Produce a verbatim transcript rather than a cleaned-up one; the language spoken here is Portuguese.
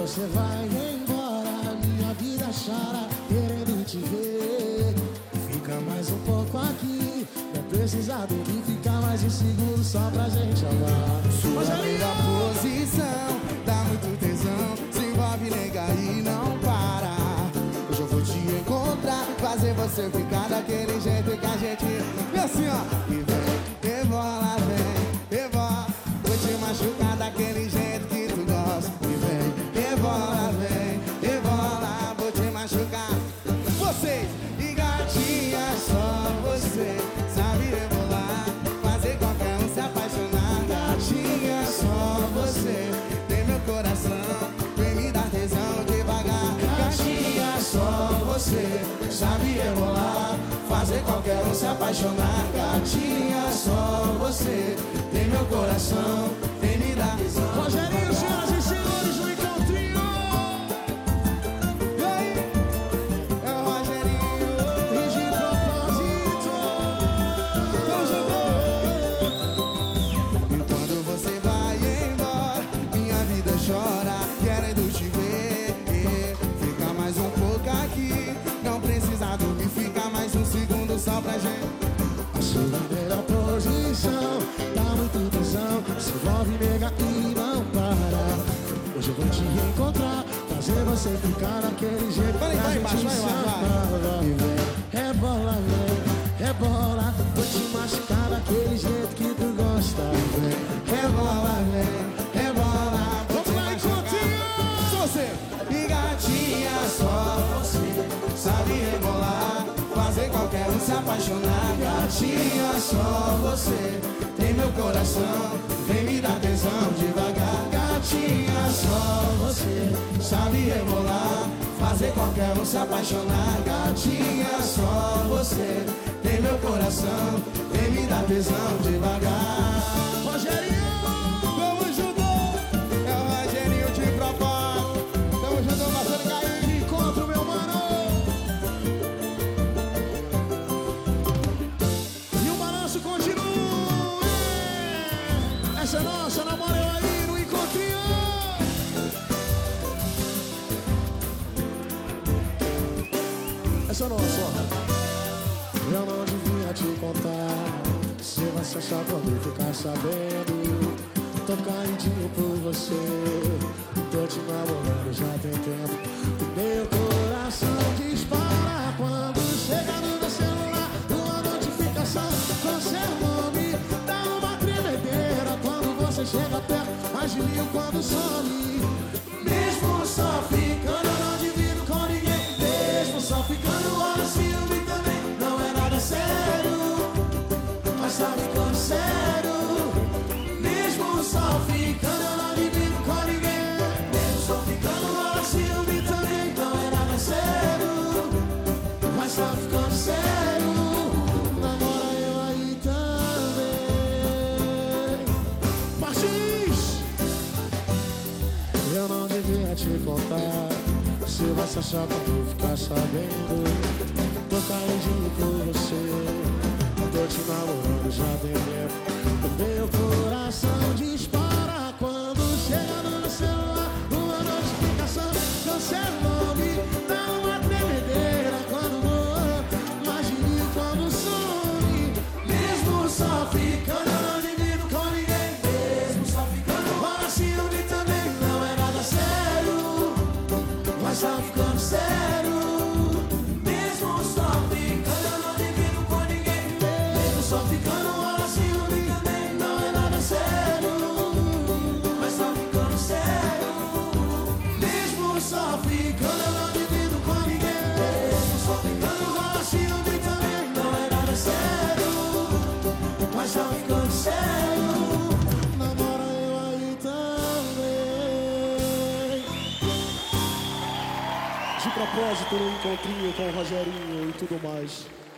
você vai embora, minha vida chora querendo te ver. Fica mais um pouco aqui, não precisa dormir, fica mais um segundo só pra gente amar. Sua melhor posição, dá muito tesão, se envolve, nega, e não para. Hoje eu vou te encontrar, fazer você ficar daquele jeito que a gente... E assim, ó, e vem, rebola, vem, rebola. Vou te machucar daquele jeito que tu gosta. E vem, rebola, vem, rebola. Vou te machucar. Vocês, e gatinha, só você sabe rebolar, fazer qualquer um se apaixonar. Gatinha, só você tem meu coração, vem me dar tesão devagar. Gatinha, só você sabe rebolar, fazer qualquer um se apaixonar. Gatinha, só você tem meu coração, vem me dar tesão. Rogerinho, senhoras e senhores, no encontrinho. E aí? É o Rogerinho. E de propósito, Tamo junto. E quando você vai embora, minha vida chora querendo te ver. Fica mais um pouco aqui, não precisa dormir, fica mais um segundo só pra gente. a sua melhor posição, dá muito tesão, se envolve, nega, e não para. Hoje eu vou te reencontrar, fazer você ficar daquele jeito Vai, que a vai, gente embaixo, vai, se vai, vai. amava. E vem, rebola, vem, rebola, vou te machucar daquele jeito que tu gosta. E vem, Rebola, vem, rebola. Vou te machucar. Só você. E gatinha, só você sabe rebolar, fazer qualquer um se apaixonar. Gatinha, só você tem meu coração, vem me dar tesão devagar. Gatinha, só você sabe rebolar, fazer qualquer um se apaixonar. Gatinha, só você tem meu coração, vem me dar tesão devagar. Rogerinho! Tamo junto! É o Rogerinho de propósito. Tamo junto, parceiro Caí. Encontro, meu mano! E o balanço continua! Essa é nossa, namora eu aí no encontrinho! Essa é nossa, ó. Eu não devia te contar, se você achar quando ficar sabendo. Tô caidinho por você, tô te namorando já tem tempo. O meu coração dispara quando chega no meu celular uma notificação com seu nome. Dá uma tremedeira quando você chega perto, mais de mil quando some. Mesmo só ficando, eu não divido com ninguém. Mesmo só ficando, olha, ciúme também não é nada sério, mas tá ficando sério. Mesmo só ficando, eu não divido com ninguém. Mesmo só ficando, olha, ciúme também não é nada sério, mas tá ficando sério. Namora eu aí também. Martins! Eu não devia te contar, se você achar quando eu ficar sabendo. Tô caidinho por você, tô te namorando já tem tempo. O meu coração dispara quando chega no meu celular uma notificação com seu nome. Dá uma tremedeira quando voa, mais de mil quando some. Mesmo só ficando, eu não divido com ninguém. Mesmo só ficando, olha, ciúme também não é nada sério, mas tá ficando sério. Mesmo só ficando, eu não divido com ninguém. Mesmo só ficando, olha, ciúme também não é nada sério, mas tá ficando sério. Mesmo só ficando, eu não divido com ninguém. Mesmo só ficando, olha, ciúme também não é nada sério, mas tá ficando sério. Namora eu aí também. De propósito, no encontrinho com o Rogerinho e tudo mais.